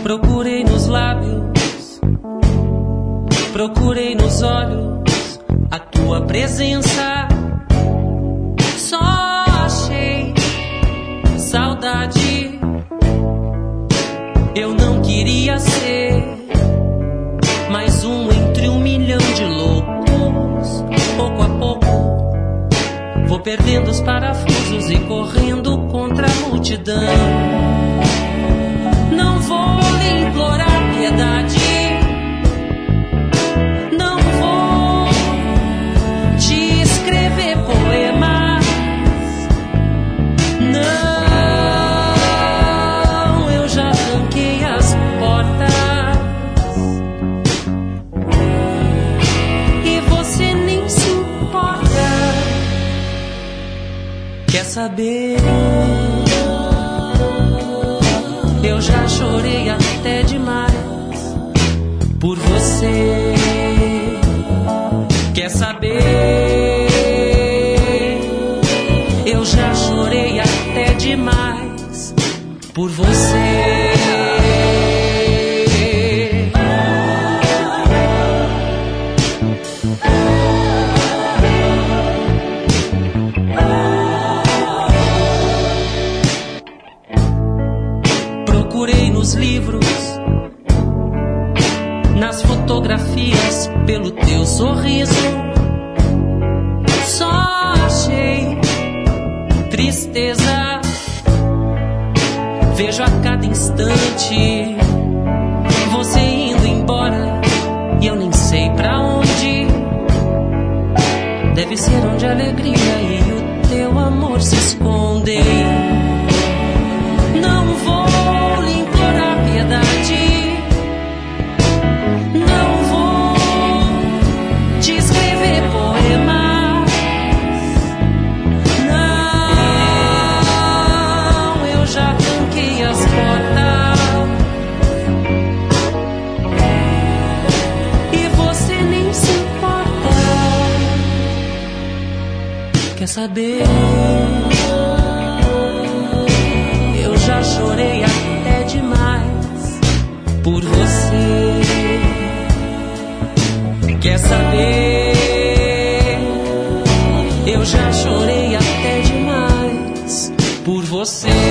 Procurei nos lábios, procurei nos olhos a tua presença. Só achei saudade. Eu não queria ser mais um entre 1 milhão de loucos. Pouco a pouco vou perdendo os parafusos e correndo contra a multidão. Não vou lhe implorar piedade, não vou te escrever poemas. Não, eu já tranquei as portas e você nem se importa. Quer saber? Eu já chorei até demais por você. Quer saber? Eu já chorei até demais por você. Procurei nos livros, nas fotografias, pelo teu sorriso. Só achei tristeza. Vejo a cada instante você indo embora e eu nem sei pra onde. Deve ser onde a alegria e o teu amor se escondem. Não vou lhe implorar piedade, não vou te escrever poemas. Não, eu já tranquei as portas e você nem se importa. Quer saber? Eu já chorei até demais por você. Quer saber? Eu já chorei até demais por você.